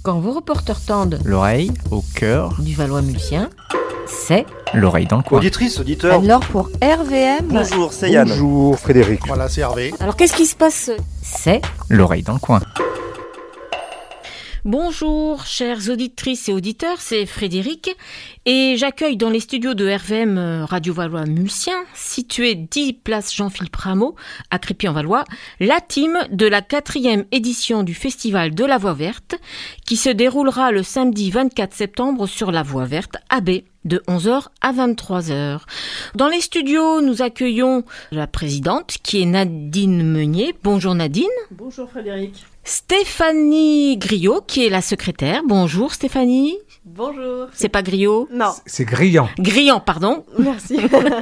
Quand vos reporters tendent l'oreille au cœur du Valois-Mulsien, c'est l'oreille dans le coin. Auditrice, auditeur. Alors pour RVM, Bonjour, c'est Yann. Bonjour Frédéric. Voilà, c'est Hervé. alors qu'est-ce qui se passe? C'est L'oreille dans le coin. Bonjour, chères auditrices et auditeurs, c'est Frédéric et j'accueille dans les studios de RVM Radio Valois-Mulsien, situé 10 place Jean-Philippe Rameau, à Crépy-en-Valois, la team de la 4e édition du Festival de la Voix Verte, qui se déroulera le samedi 24 septembre sur la Voix Verte à B, de 11h à 23h. Dans les studios, nous accueillons la présidente, qui est Nadine Meunier. Bonjour Nadine. Bonjour Frédéric. Stéphanie Griot, qui est la secrétaire. Bonjour Stéphanie. Bonjour. C'est pas Griot? Non. C'est Grillant. Grillant, pardon. Merci.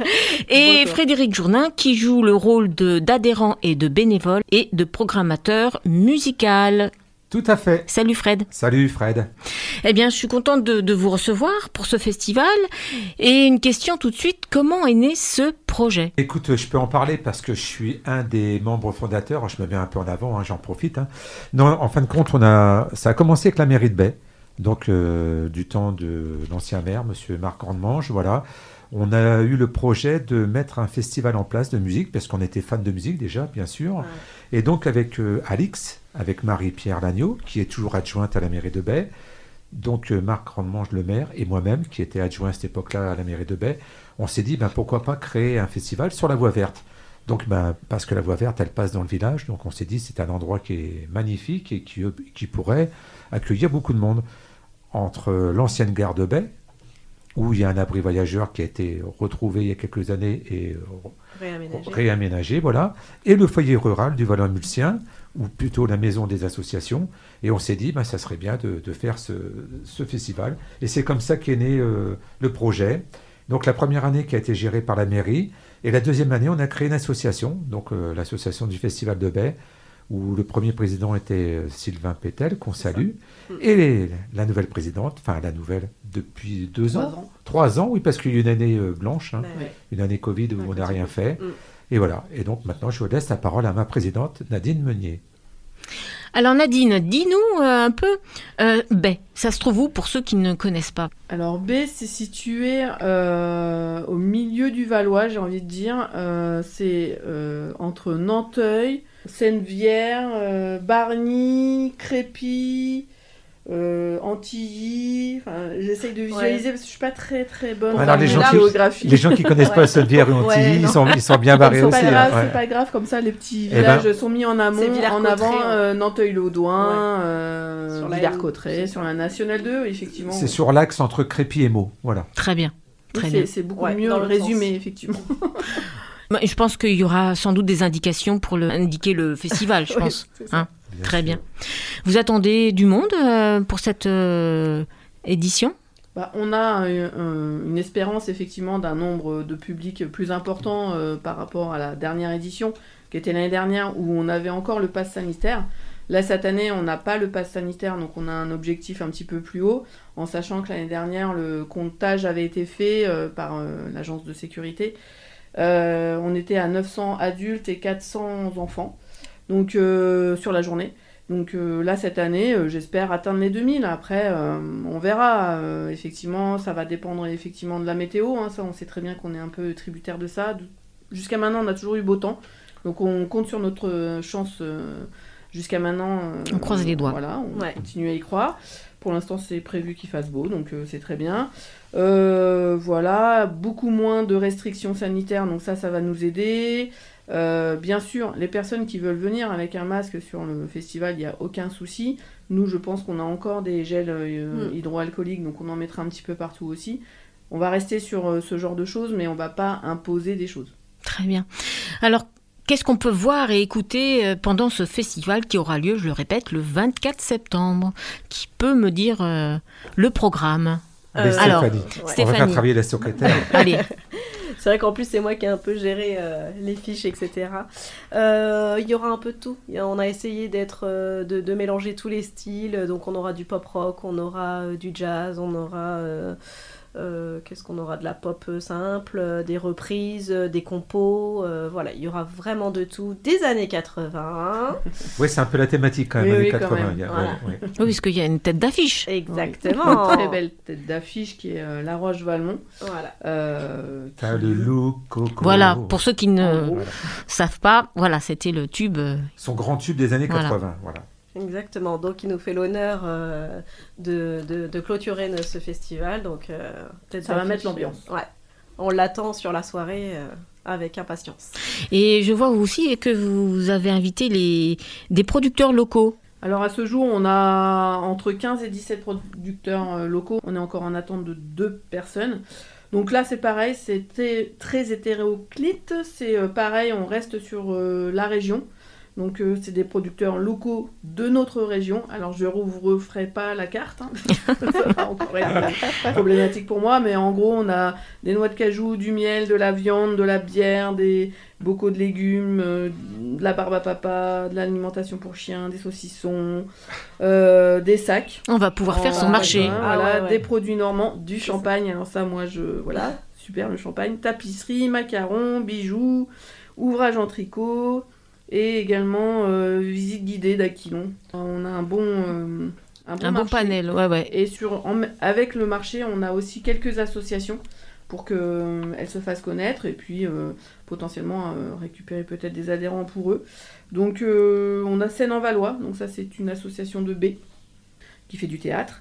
Et Bonjour. Frédéric Jourdain, qui joue le rôle d'adhérent et de bénévole et de programmateur musical. Tout à fait. Salut Fred. Salut Fred. Eh bien, je suis contente de vous recevoir pour ce festival. Et une question tout de suite, comment est né ce projet? Écoute, je peux en parler parce que je suis un des membres fondateurs. Je me mets un peu en avant, j'en profite. Non, en fin de compte, ça a commencé avec la mairie de Bay, donc du temps de l'ancien maire, monsieur Marc Grandmange, voilà. On a eu le projet de mettre un festival en place de musique, parce qu'on était fans de musique déjà, bien sûr. Ouais. Et donc avec Alix, avec Marie-Pierre Lagneau, qui est toujours adjointe à la mairie de Bay, donc Marc Grandmange, le maire, et moi-même, qui était adjoint à cette époque-là à la mairie de Bay, on s'est dit, pourquoi pas créer un festival sur la Voie Verte. Donc, parce que la Voie Verte, elle passe dans le village, donc on s'est dit, c'est un endroit qui est magnifique et qui pourrait accueillir beaucoup de monde. Entre l'ancienne gare de Bay, où il y a un abri voyageur qui a été retrouvé il y a quelques années et réaménagé, voilà, et le foyer rural du Valois-Mulsien, ou plutôt la maison des associations, et on s'est dit, ça serait bien de faire ce festival, et c'est comme ça qu'est né le projet. Donc la première année qui a été gérée par la mairie, et la deuxième année, on a créé une association, donc l'association du Festival de Bay, où le premier président était Sylvain Pétel, qu'on salue, et la nouvelle présidente, depuis 3 ans, oui, parce qu'il y a eu une année blanche, une année Covid où on n'a rien fait, et voilà. Et donc maintenant, je laisse la parole à ma présidente, Nadine Meunier. Alors Nadine, dis-nous un peu, Bay, ça se trouve où pour ceux qui ne connaissent pas? Alors B, c'est situé au milieu du Valois, j'ai envie de dire. C'est entre Nanteuil, Sennevières, Bargny, Crépy, Antilly. J'essaye de visualiser parce que je suis pas très très bonne en géographie. Les gens qui connaissent pas Sennevières ou Antilly, ils sont bien barrés aussi. C'est pas grave, comme ça les petits villages sont mis en amont, en avant. Nanteuil-l'Audouin, Villers-Cotterêts, sur la Nationale 2, effectivement. C'est sur l'axe entre Crépy et Meaux, voilà. Très bien. C'est beaucoup mieux résumé, effectivement. Je pense qu'il y aura sans doute des indications pour indiquer le festival, je pense. Très bien. Vous attendez du monde pour cette édition? On a une espérance effectivement d'un nombre de publics plus important par rapport à la dernière édition, qui était l'année dernière, où on avait encore le pass sanitaire. Là, cette année, on n'a pas le pass sanitaire, donc on a un objectif un petit peu plus haut, en sachant que l'année dernière, le comptage avait été fait par l'agence de sécurité. On était à 900 adultes et 400 enfants, donc sur la journée. Donc là, cette année, j'espère atteindre les 2000. Après, on verra. Effectivement, ça va dépendre effectivement de la météo. Ça, on sait très bien qu'on est un peu tributaire de ça. Jusqu'à maintenant, on a toujours eu beau temps. Donc on compte sur notre chance jusqu'à maintenant. On croise les doigts. Voilà, on continue à y croire. Pour l'instant, c'est prévu qu'il fasse beau, donc c'est très bien. Voilà, beaucoup moins de restrictions sanitaires, donc ça va nous aider. Bien sûr, les personnes qui veulent venir avec un masque sur le festival, il n'y a aucun souci. Nous, je pense qu'on a encore des gels hydroalcooliques, donc on en mettra un petit peu partout aussi. On va rester sur ce genre de choses, mais on ne va pas imposer des choses. Très bien. Alors, qu'est-ce qu'on peut voir et écouter pendant ce festival qui aura lieu, je le répète, le 24 septembre? Qui peut me dire le programme? Alors, Stéphanie. On va faire travailler la secrétaire. Allez. C'est vrai qu'en plus, c'est moi qui ai un peu géré les fiches, etc. Il y aura un peu de tout. On a essayé de mélanger tous les styles. Donc, on aura du pop-rock, on aura du jazz, on aura Qu'est-ce qu'on aura? De la pop simple, des reprises, des compos. Voilà, il y aura vraiment de tout. Des années 80. Oui, c'est un peu la thématique quand même, années 80. Quand même. Voilà. Oui, parce qu'il y a une tête d'affiche. Exactement. Une très belle tête d'affiche qui est La Roche-Valmont. Voilà. T'as le look, Coco. Voilà, pour ceux qui ne En gros. savent pas, voilà, c'était le tube. Son grand tube des années Voilà. 80. Voilà. Exactement, donc il nous fait l'honneur de clôturer ce festival. Donc, Ça va mettre l'ambiance. Ouais. On l'attend sur la soirée avec impatience. Et je vois aussi que vous avez invité des producteurs locaux. Alors à ce jour, on a entre 15 et 17 producteurs locaux. On est encore en attente de 2 personnes. Donc là, c'est pareil, c'était très hétéroclite. C'est pareil, on reste sur la région. Donc c'est des producteurs locaux de notre région. Alors je ne referai pas la carte, hein. Ça va encore être problématique pour moi, mais en gros on a des noix de cajou, du miel, de la viande, de la bière, des bocaux de légumes, de la barbe à papa, de l'alimentation pour chiens, des saucissons, des sacs. On va pouvoir faire son marché. Voilà, ouais. des produits normands, du champagne. Alors ça, moi, voilà, super le champagne. Tapisserie, macarons, bijoux, ouvrage en tricot et également visite guidée d'Aquilon. On a un bon marché. Panel, ouais. Et avec le marché, on a aussi quelques associations pour qu'elles se fassent connaître et puis potentiellement récupérer peut-être des adhérents pour eux. Donc on a Seine-en-Valois, donc ça c'est une association de B qui fait du théâtre.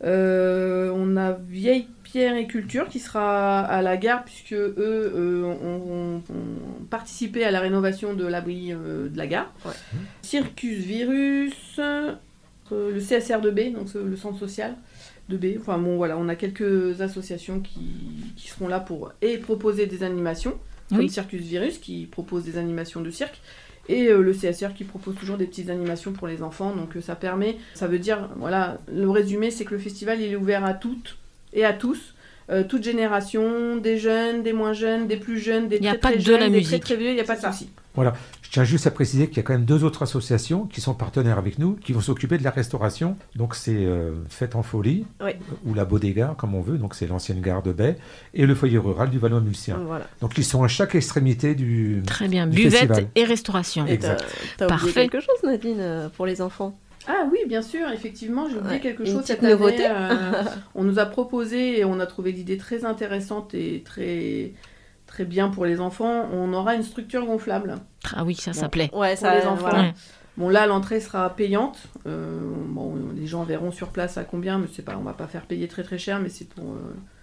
On a Vieille Pierre et Culture qui sera à la gare puisque eux ont participé à la rénovation de l'abri de la gare. Ouais. Circus Virus, le CSR de B, donc le centre social de B. Enfin bon voilà, on a quelques associations qui seront là pour proposer des animations, comme Oui. Circus Virus qui propose des animations de cirque. Et le CSR qui propose toujours des petites animations pour les enfants. Donc ça veut dire, voilà, le résumé c'est que le festival il est ouvert à toutes et à tous, toute génération, des jeunes, des moins jeunes, des plus jeunes, des Il y a très pas très que de jeunes, la des musique. très très vieux, il n'y a pas de C'est ça. souci. Voilà. Je tiens juste à préciser qu'il y a quand même 2 autres associations qui sont partenaires avec nous, qui vont s'occuper de la restauration. Donc c'est Fête en Folie, Oui. ou la Bodega, comme on veut, donc c'est l'ancienne gare de Baie, et le foyer rural du Valois-Mulcien. Voilà. Donc ils sont à chaque extrémité du Très bien. du Buvette festival. et restauration. Et Exact. T'as oublié Parfait. quelque chose, Nadine, pour les enfants? Ah oui, bien sûr, effectivement, j'ai oublié Ouais. quelque Une chose petite cette année. nouveauté. On nous a proposé et on a trouvé l'idée très intéressante et très, très bien pour les enfants. On aura une structure gonflable Ah oui, ça plaît. Ouais, pour les enfants. voilà. Ouais. Bon là, l'entrée sera payante. Les gens verront sur place à combien, mais c'est pas, on va pas faire payer très très cher, mais c'est pour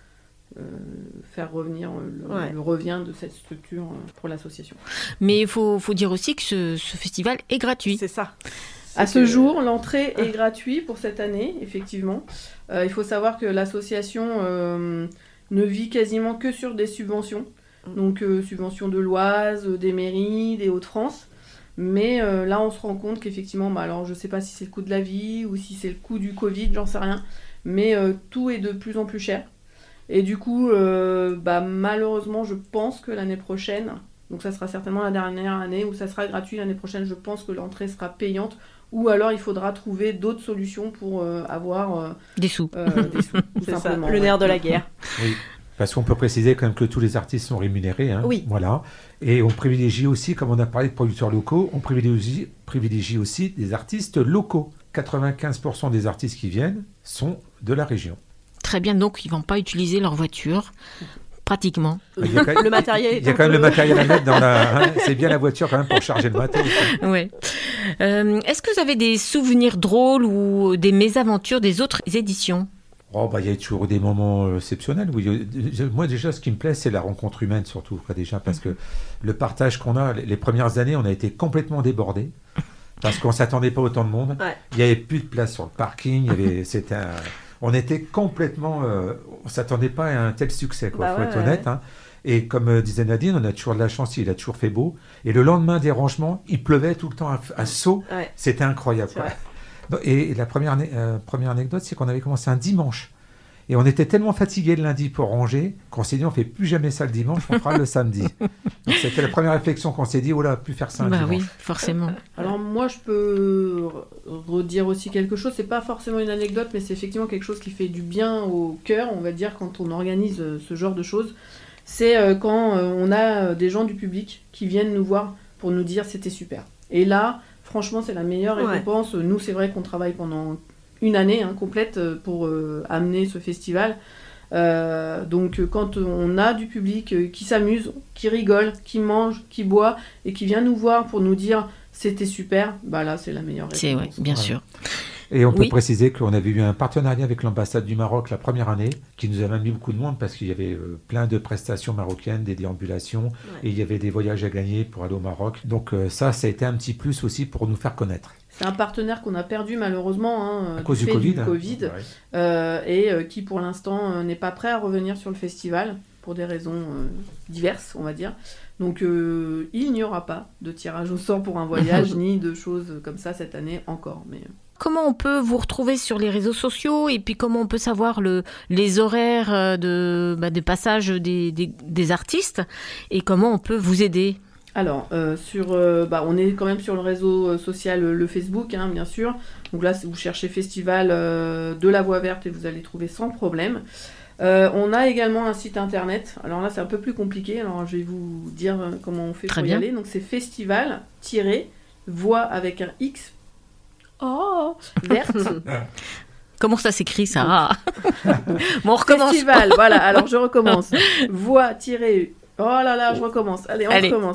faire revenir le revient de cette structure pour l'association. Mais il faut dire aussi que ce festival est gratuit. C'est ça. À ce jour, l'entrée est gratuite pour cette année, effectivement. Il faut savoir que l'association ne vit quasiment que sur des subventions. Donc subventions de l'Oise, des mairies, des Hauts-de-France. Mais là, on se rend compte qu'effectivement, alors je ne sais pas si c'est le coût de la vie ou si c'est le coût du Covid, j'en sais rien. Mais tout est de plus en plus cher. Et du coup, malheureusement, je pense que l'année prochaine, donc ça sera certainement la dernière année où ça sera gratuit. L'année prochaine, je pense que l'entrée sera payante. Ou alors, il faudra trouver d'autres solutions pour avoir Des sous. des sous, tout C'est ça, simplement. le nerf de la guerre. Oui, parce qu'on peut préciser quand même que tous les artistes sont rémunérés. Hein, Oui. Voilà. Et on privilégie aussi, comme on a parlé de producteurs locaux, on privilégie aussi des artistes locaux. 95% des artistes qui viennent sont de la région. Très bien, donc ils ne vont pas utiliser leur voiture, pratiquement. Il y a quand même, Le matériel il y a quand même le matériel à mettre dans la... hein, c'est bien la voiture quand même pour charger le matos. Ouais. Est-ce que vous avez des souvenirs drôles ou des mésaventures des autres éditions ? Il y a toujours des moments exceptionnels. Oui. Moi, déjà, ce qui me plaît, c'est la rencontre humaine, surtout. Déjà, parce que le partage qu'on a, les premières années, on a été complètement débordés. Parce qu'on ne s'attendait pas autant de monde. Ouais. Il n'y avait plus de place sur le parking. On était complètement... on ne s'attendait pas à un tel succès, quoi. Faut être honnête. Hein. Et comme disait Nadine, on a toujours de la chance, il a toujours fait beau. Et le lendemain des rangements, il pleuvait tout le temps à saut. Ouais. C'était incroyable. C'est vrai. Et la première anecdote, c'est qu'on avait commencé un dimanche. Et on était tellement fatigués le lundi pour ranger qu'on s'est dit on fait plus jamais ça le dimanche, on fera le samedi. Donc c'était la première réflexion qu'on s'est dit, oh là, plus faire ça un dimanche. Oui, forcément. Alors moi je peux redire aussi quelque chose, c'est pas forcément une anecdote, mais c'est effectivement quelque chose qui fait du bien au cœur, on va dire, quand on organise ce genre de choses. C'est quand on a des gens du public qui viennent nous voir pour nous dire c'était super. Et là, franchement, c'est la meilleure récompense. Nous, c'est vrai qu'on travaille pendant une année complète pour amener ce festival. Donc quand on a du public qui s'amuse, qui rigole, qui mange, qui boit et qui vient nous voir pour nous dire c'était super, bah là c'est la meilleure réponse. C'est bien sûr. Et on peut préciser qu'on avait eu un partenariat avec l'ambassade du Maroc la première année, qui nous avait mis beaucoup de monde parce qu'il y avait plein de prestations marocaines, des déambulations, et il y avait des voyages à gagner pour aller au Maroc. Donc ça a été un petit plus aussi pour nous faire connaître. C'est un partenaire qu'on a perdu malheureusement à cause du Covid, et qui pour l'instant n'est pas prêt à revenir sur le festival pour des raisons diverses, on va dire. Donc il n'y aura pas de tirage au sort pour un voyage ni de choses comme ça cette année encore. Mais comment on peut vous retrouver sur les réseaux sociaux et puis comment on peut savoir les horaires de passage des artistes et comment on peut vous aider? Alors, on est quand même sur le réseau social, le Facebook, bien sûr. Donc là, si vous cherchez Festival de la Voix Verte, et vous allez trouver sans problème. On a également un site internet. Alors là, c'est un peu plus compliqué. Alors, je vais vous dire comment on fait pour y aller. Donc, c'est festival-voix avec un X. Oh, verte. Comment ça s'écrit, ça? Bon, on recommence. Festival, voilà. Alors, je recommence. Voix-. Oh là là, je recommence. Allez, on recommence.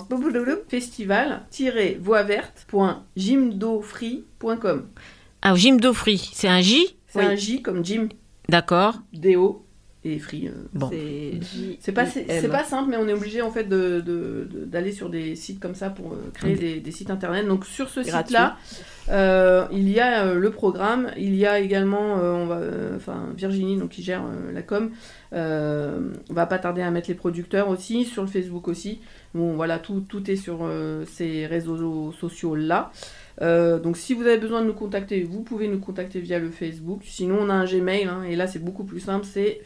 Festival-voixverte.jimdofree.com. Ah, Jimdofree, c'est un J? C'est un J comme Jim. D'accord. D-O et Free. Bon. C'est pas simple, mais on est obligé en fait d'aller sur des sites comme ça pour créer des sites internet. Donc sur ce site-là, il y a le programme, il y a également Virginie donc qui gère la com. On va pas tarder à mettre les producteurs aussi sur le Facebook aussi. Bon voilà, tout est sur ces réseaux sociaux là. Donc si vous avez besoin de nous contacter, vous pouvez nous contacter via le Facebook. Sinon on a un Gmail et là c'est beaucoup plus simple, c'est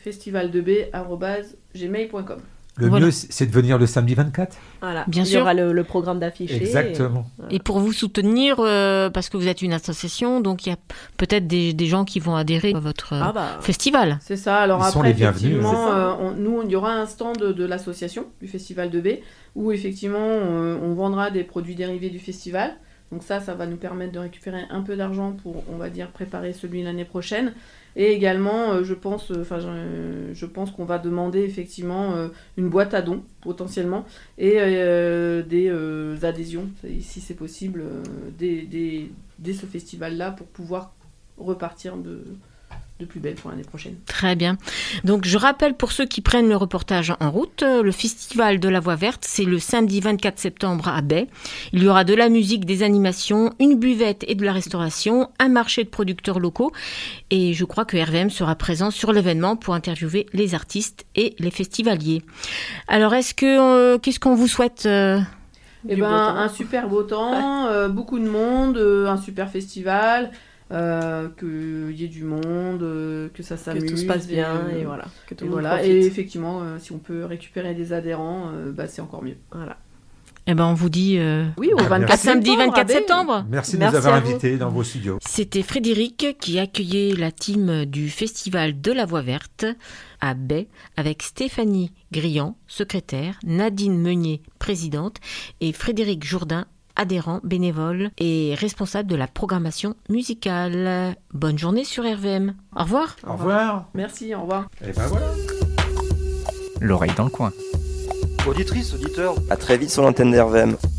festival2b@gmail.com. Le mieux c'est de venir le samedi 24. Voilà, bien sûr. Il y aura le programme d'affiché. Exactement. Et pour vous soutenir, parce que vous êtes une association, donc il y a peut-être des gens qui vont adhérer à votre festival. C'est ça. Alors ils après, sont les bienvenus. Nous, il y aura un stand de l'association du Festival 2B où effectivement on vendra des produits dérivés du festival. Donc ça va nous permettre de récupérer un peu d'argent pour, on va dire, préparer celui l'année prochaine. Et également, je pense qu'on va demander effectivement une boîte à dons, potentiellement, et des adhésions, si c'est possible, dès ce festival-là, pour pouvoir repartir de plus belle pour l'année prochaine. Très bien. Donc, je rappelle pour ceux qui prennent le reportage en route, le Festival de la Voix Verte, c'est le samedi 24 septembre à Baie. Il y aura de la musique, des animations, une buvette et de la restauration, un marché de producteurs locaux. Et je crois que RVM sera présent sur l'événement pour interviewer les artistes et les festivaliers. Alors, qu'est-ce qu'on vous souhaite un super beau temps, beaucoup de monde, un super festival. Qu'il y ait du monde, que ça s'amuse, que tout se passe bien et voilà, que tout le monde profite. Et effectivement, si on peut récupérer des adhérents, c'est encore mieux. Voilà. Eh ben, on vous dit à samedi 24 septembre. Merci de nous avoir invités dans vos studios. C'était Frédéric qui accueillait la team du Festival de la Voix Verte à Baie avec Stéphanie Griand, secrétaire, Nadine Meunier, présidente, et Frédéric Jourdain, adhérent, bénévole et responsable de la programmation musicale. Bonne journée sur RVM. Au revoir. Au revoir. Merci, au revoir. Et ben voilà. L'oreille dans le coin. Auditrices, auditeurs, à très vite sur l'antenne d'RVM.